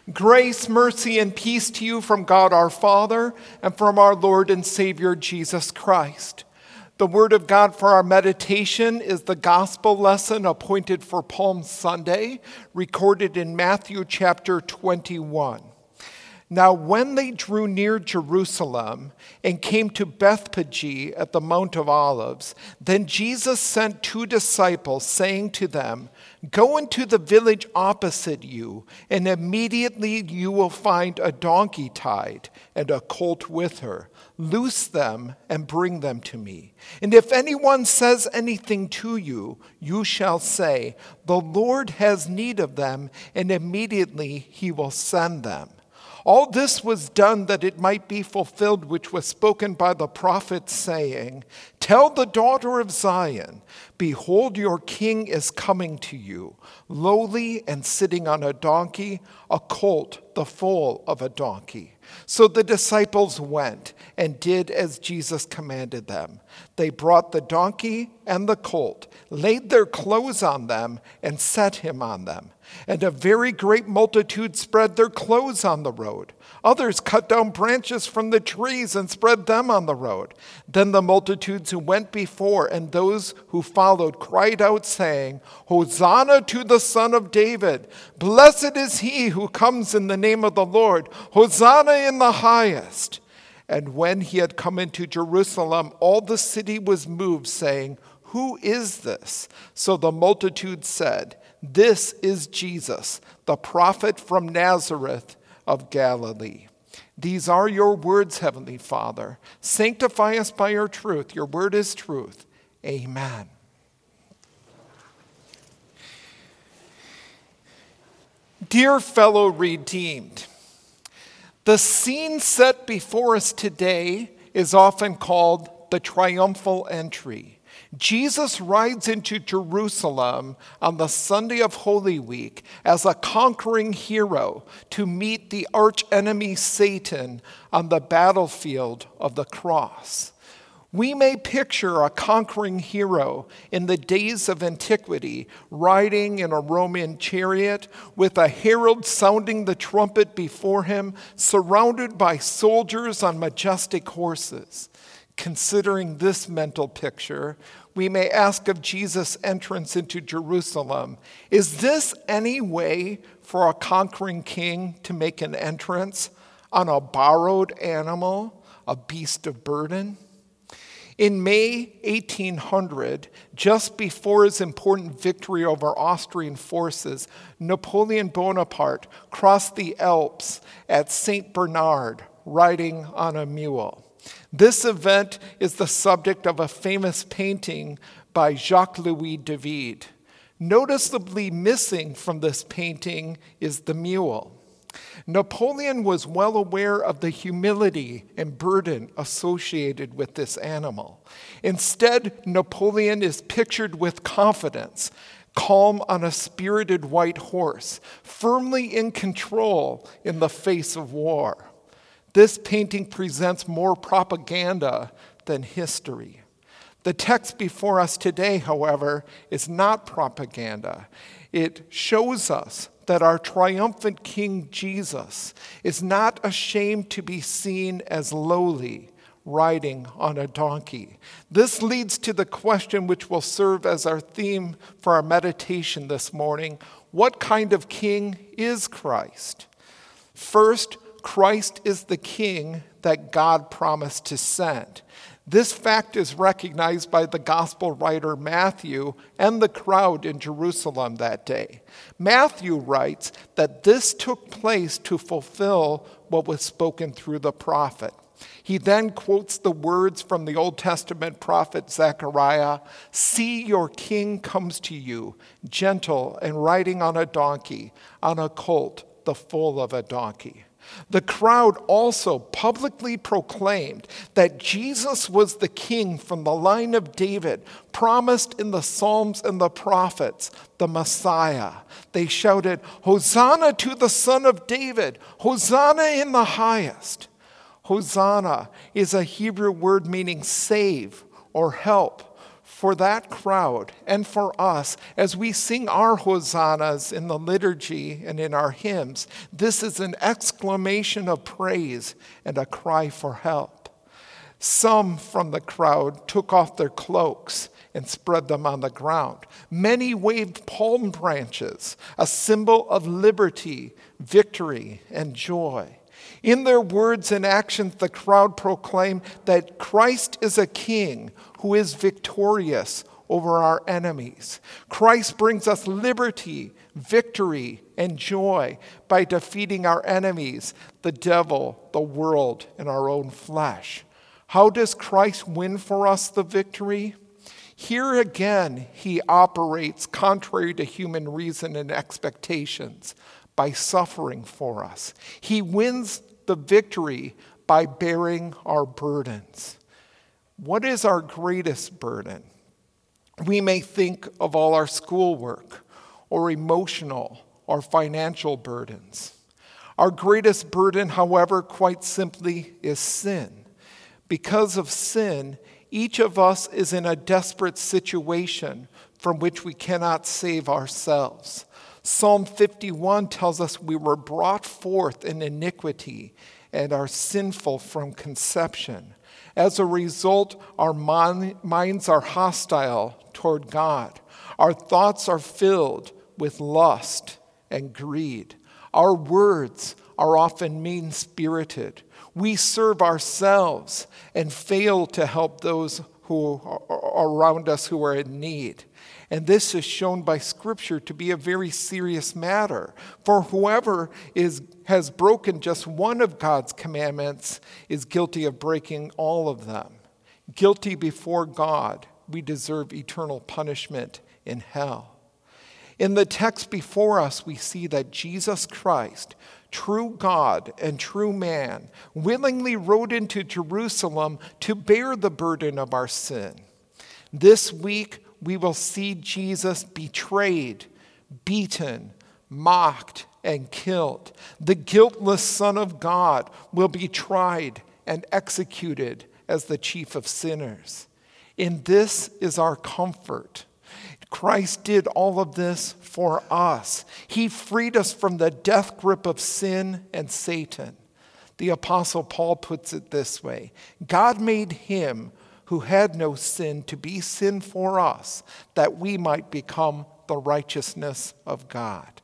Grace, mercy, and peace to you from God our Father and from our Lord and Savior Jesus Christ. The word of God for our meditation is the gospel lesson appointed for Palm Sunday, recorded in Matthew chapter 21. Now when they drew near Jerusalem and came to Bethphage at the Mount of Olives, then Jesus sent 2 disciples, saying to them, "Go into the village opposite you, and immediately you will find a donkey tied and a colt with her. Loose them and bring them to me. And if anyone says anything to you, you shall say, 'The Lord has need of them,' and immediately he will send them." All this was done that it might be fulfilled which was spoken by the prophet, saying, "Tell the daughter of Zion, behold, your king is coming to you, lowly and sitting on a donkey, a colt, the foal of a donkey." So the disciples went and did as Jesus commanded them. They brought the donkey and the colt, laid their clothes on them, and set him on them. And a very great multitude spread their clothes on the road. Others cut down branches from the trees and spread them on the road. Then the multitudes who went before and those who followed cried out, saying, "Hosanna to the Son of David! Blessed is he who comes in the name of the Lord! Hosanna in the highest!" And when he had come into Jerusalem, all the city was moved, saying, "Who is this?" So the multitude said, "This is Jesus, the prophet from Nazareth of Galilee." These are your words, Heavenly Father. Sanctify us by your truth. Your word is truth. Amen. Dear fellow redeemed, the scene set before us today is often called the triumphal entry. Jesus rides into Jerusalem on the Sunday of Holy Week as a conquering hero to meet the archenemy Satan on the battlefield of the cross. We may picture a conquering hero in the days of antiquity riding in a Roman chariot with a herald sounding the trumpet before him, surrounded by soldiers on majestic horses. Considering this mental picture, we may ask of Jesus' entrance into Jerusalem, is this any way for a conquering king to make an entrance on a borrowed animal, a beast of burden? In May 1800, just before his important victory over Austrian forces, Napoleon Bonaparte crossed the Alps at St. Bernard, riding on a mule. This event is the subject of a famous painting by Jacques-Louis David. Noticeably missing from this painting is the mule. Napoleon was well aware of the humility and burden associated with this animal. Instead, Napoleon is pictured with confidence, calm on a spirited white horse, firmly in control in the face of war. This painting presents more propaganda than history. The text before us today, however, is not propaganda. It shows us that our triumphant King Jesus is not ashamed to be seen as lowly, riding on a donkey. This leads to the question which will serve as our theme for our meditation this morning. What kind of king is Christ? First, Christ is the king that God promised to send. This fact is recognized by the gospel writer Matthew and the crowd in Jerusalem that day. Matthew writes that this took place to fulfill what was spoken through the prophet. He then quotes the words from the Old Testament prophet Zechariah, "See, your king comes to you, gentle and riding on a donkey, on a colt, the foal of a donkey." The crowd also publicly proclaimed that Jesus was the king from the line of David, promised in the Psalms and the prophets, the Messiah. They shouted, "Hosanna to the Son of David! Hosanna in the highest!" Hosanna is a Hebrew word meaning save or help. for that crowd and for us, as we sing our hosannas in the liturgy and in our hymns, this is an exclamation of praise and a cry for help. Some from the crowd took off their cloaks and spread them on the ground. Many waved palm branches, a symbol of liberty, victory, and joy. In their words and actions, the crowd proclaimed that Christ is a king who is victorious over our enemies. Christ brings us liberty, victory, and joy by defeating our enemies, the devil, the world, and our own flesh. How does Christ win for us the victory? Here again, he operates contrary to human reason and expectations by suffering for us. He wins the victory by bearing our burdens. What is our greatest burden? We may think of all our schoolwork or emotional or financial burdens. Our greatest burden, however, quite simply is sin. Because of sin, each of us is in a desperate situation from which we cannot save ourselves. Psalm 51 tells us we were brought forth in iniquity and are sinful from conception. As a result, our minds are hostile toward God. Our thoughts are filled with lust and greed. Our words are often mean-spirited. We serve ourselves and fail to help those who are around us who are in need. And this is shown by Scripture to be a very serious matter. For whoever has broken just one of God's commandments is guilty of breaking all of them. Guilty before God, we deserve eternal punishment in hell. In the text before us, we see that Jesus Christ, true God and true man, willingly rode into Jerusalem to bear the burden of our sin. This week, we will see Jesus betrayed, beaten, mocked, and killed. The guiltless Son of God will be tried and executed as the chief of sinners. And this is our comfort. Christ did all of this for us. He freed us from the death grip of sin and Satan. The Apostle Paul puts it this way: God made him who had no sin to be sin for us, that we might become the righteousness of God.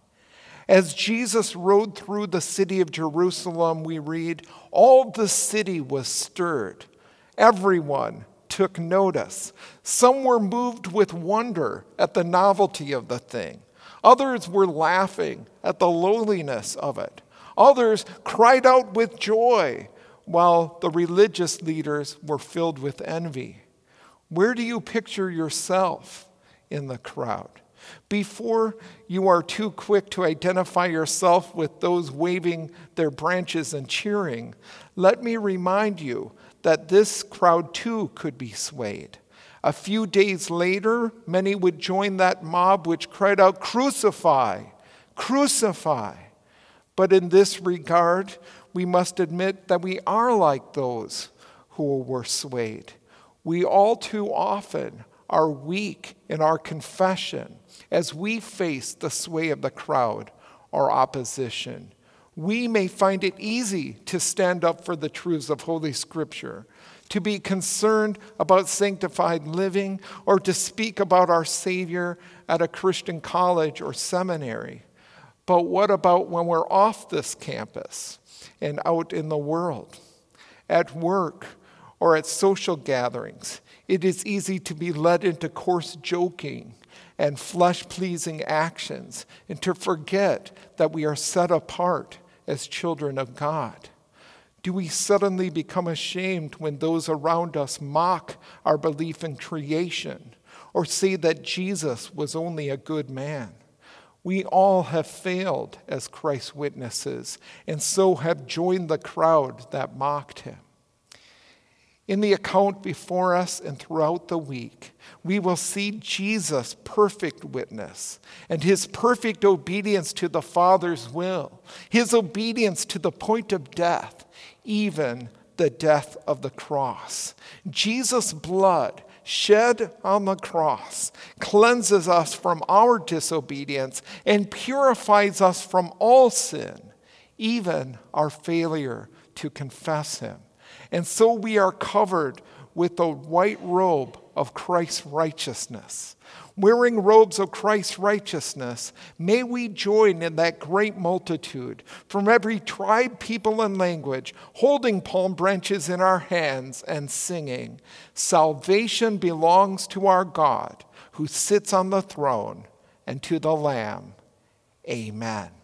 As Jesus rode through the city of Jerusalem, we read, all the city was stirred. Everyone took notice. Some were moved with wonder at the novelty of the thing. Others were laughing at the lowliness of it. Others cried out with joy, while the religious leaders were filled with envy. Where do you picture yourself in the crowd? Before you are too quick to identify yourself with those waving their branches and cheering, let me remind you that this crowd too could be swayed. A few days later, many would join that mob which cried out, "Crucify! Crucify!" But in this regard, we must admit that we are like those who were swayed. We all too often are weak in our confession as we face the sway of the crowd or opposition. We may find it easy to stand up for the truths of Holy Scripture, to be concerned about sanctified living, or to speak about our Savior at a Christian college or seminary. But what about when we're off this campus and out in the world? At work or at social gatherings, it is easy to be led into coarse joking and flesh-pleasing actions and to forget that we are set apart as children of God. Do we suddenly become ashamed when those around us mock our belief in creation or say that Jesus was only a good man? We all have failed as Christ's witnesses, and so have joined the crowd that mocked him. In the account before us and throughout the week, we will see Jesus' perfect witness and his perfect obedience to the Father's will, his obedience to the point of death, even the death of the cross. Jesus' blood shed on the cross cleanses us from our disobedience and purifies us from all sin, even our failure to confess him. And so we are covered with the white robe of Christ's righteousness. Wearing robes of Christ's righteousness, may we join in that great multitude from every tribe, people, and language, holding palm branches in our hands and singing, "Salvation belongs to our God, who sits on the throne, and to the Lamb." Amen.